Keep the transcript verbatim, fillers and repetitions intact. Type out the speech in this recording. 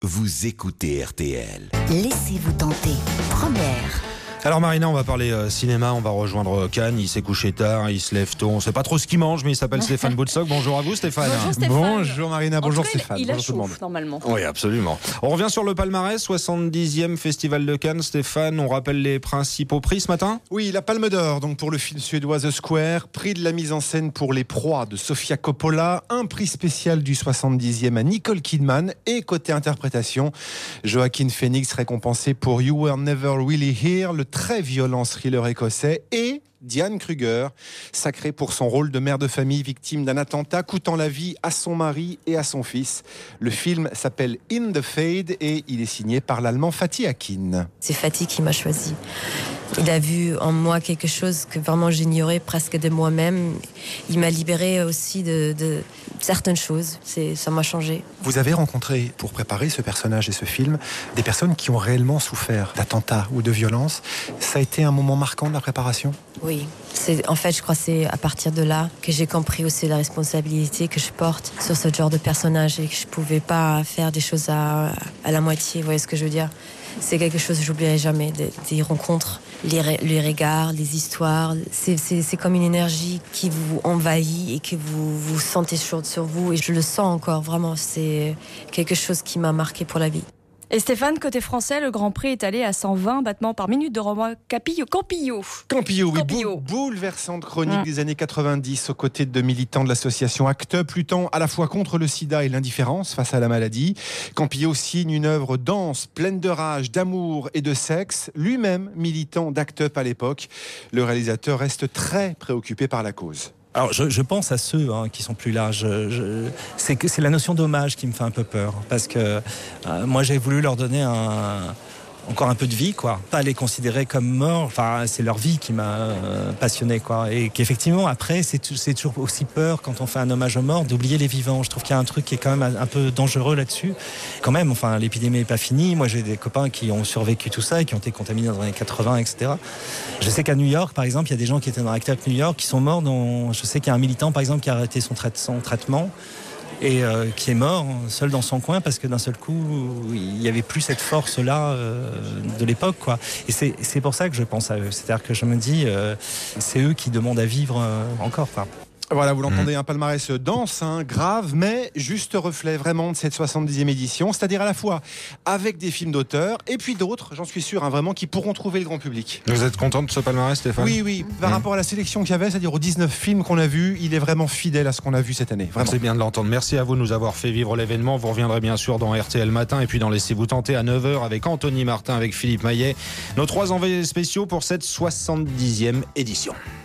Vous écoutez R T L. Laissez-vous tenter. Première. Alors Marina, on va parler euh, cinéma, on va rejoindre Cannes. Il s'est couché tard, il se lève tôt. On ne sait pas trop ce qu'il mange, mais il s'appelle Stéphane Boutsock. Bonjour à vous Stéphane. Bonjour Stéphane. Bonjour Marina, En bonjour tout cas, Stéphane. Il, il a bonjour tout le monde. chaud normalement. Oui, absolument. On revient sur le palmarès, soixante-dixième Festival de Cannes. Stéphane, on rappelle les principaux prix ce matin ? Oui, la Palme d'Or, donc pour le film suédois The Square, prix de la mise en scène pour Les Proies de Sofia Coppola, un prix spécial du soixante-dixième à Nicole Kidman, et côté interprétation, Joaquin Phoenix récompensé pour You Were Never Really Here, le très violent thriller écossais, et Diane Kruger, sacrée pour son rôle de mère de famille victime d'un attentat coûtant la vie à son mari et à son fils. Le film s'appelle In the Fade et il est signé par l'allemand Fatih Akin. C'est Fatih qui m'a choisi. Il a vu en moi quelque chose que vraiment j'ignorais presque de moi-même. Il m'a libérée aussi de, de certaines choses. C'est, ça m'a changé. Vous avez rencontré, pour préparer ce personnage et ce film, des personnes qui ont réellement souffert d'attentats ou de violences. Ça a été un moment marquant de la préparation ? Oui. C'est, en fait, je crois que c'est à partir de là que j'ai compris aussi la responsabilité que je porte sur ce genre de personnage et que je ne pouvais pas faire des choses à, à la moitié. Vous voyez ce que je veux dire ? C'est quelque chose que j'oublierai jamais, des, des rencontres, les, les regards, les histoires. C'est, c'est, c'est comme une énergie qui vous envahit et que vous, vous sentez sur, sur vous. Et je le sens encore, vraiment. C'est quelque chose qui m'a marqué pour la vie. Et Stéphane, côté français, le Grand Prix est allé à cent vingt battements par minute de Romain Capillo. Campillo. Campillo, oui, Campillo. boule- bouleversante chronique Mmh. des années quatre-vingt-dix aux côtés de militants de l'association ACT UP, luttant à la fois contre le sida et l'indifférence face à la maladie. Campillo signe une œuvre dense, pleine de rage, d'amour et de sexe. Lui-même militant d'ACT UP à l'époque, le réalisateur reste très préoccupé par la cause. Alors je, je pense à ceux hein, qui sont plus là. Je, je, c'est, que, c'est la notion d'hommage qui me fait un peu peur. Parce que euh, moi j'ai voulu leur donner un, encore un peu de vie, quoi. Pas les considérer comme morts. Enfin, c'est leur vie qui m'a euh, passionné, quoi. Et qu'effectivement, après, c'est, c'est toujours aussi peur quand on fait un hommage aux morts d'oublier les vivants. Je trouve qu'il y a un truc qui est quand même un, un peu dangereux là-dessus. Quand même, enfin, l'épidémie n'est pas finie. Moi, j'ai des copains qui ont survécu tout ça et qui ont été contaminés dans les années quatre-vingts, et cetera. Je sais qu'à New York, par exemple, il y a des gens qui étaient dans ACT UP New York qui sont morts. Dont, je sais qu'il y a un militant, par exemple, qui a arrêté son, trai- son traitement. Et euh, qui est mort seul dans son coin parce que d'un seul coup il n'y avait plus cette force là euh, de l'époque, quoi. Et c'est, c'est pour ça que je pense à eux, c'est-à-dire que je me dis euh, c'est eux qui demandent à vivre euh, encore, quoi. Voilà, vous l'entendez, un palmarès dense, hein, grave, mais juste reflet vraiment de cette soixante-dixième édition, c'est-à-dire à la fois avec des films d'auteur et puis d'autres, j'en suis sûr, hein, vraiment, qui pourront trouver le grand public. Vous êtes content de ce palmarès Stéphane ? Oui, oui, par Mmh. rapport à la sélection qu'il y avait, c'est-à-dire aux dix-neuf films qu'on a vus, il est vraiment fidèle à ce qu'on a vu cette année. Vraiment. C'est bien de l'entendre. Merci à vous de nous avoir fait vivre l'événement. Vous reviendrez bien sûr dans R T L Matin et puis dans Laissez-vous tenter à neuf heures avec Anthony Martin, avec Philippe Maillet. Nos trois envoyés spéciaux pour cette soixante-dixième édition.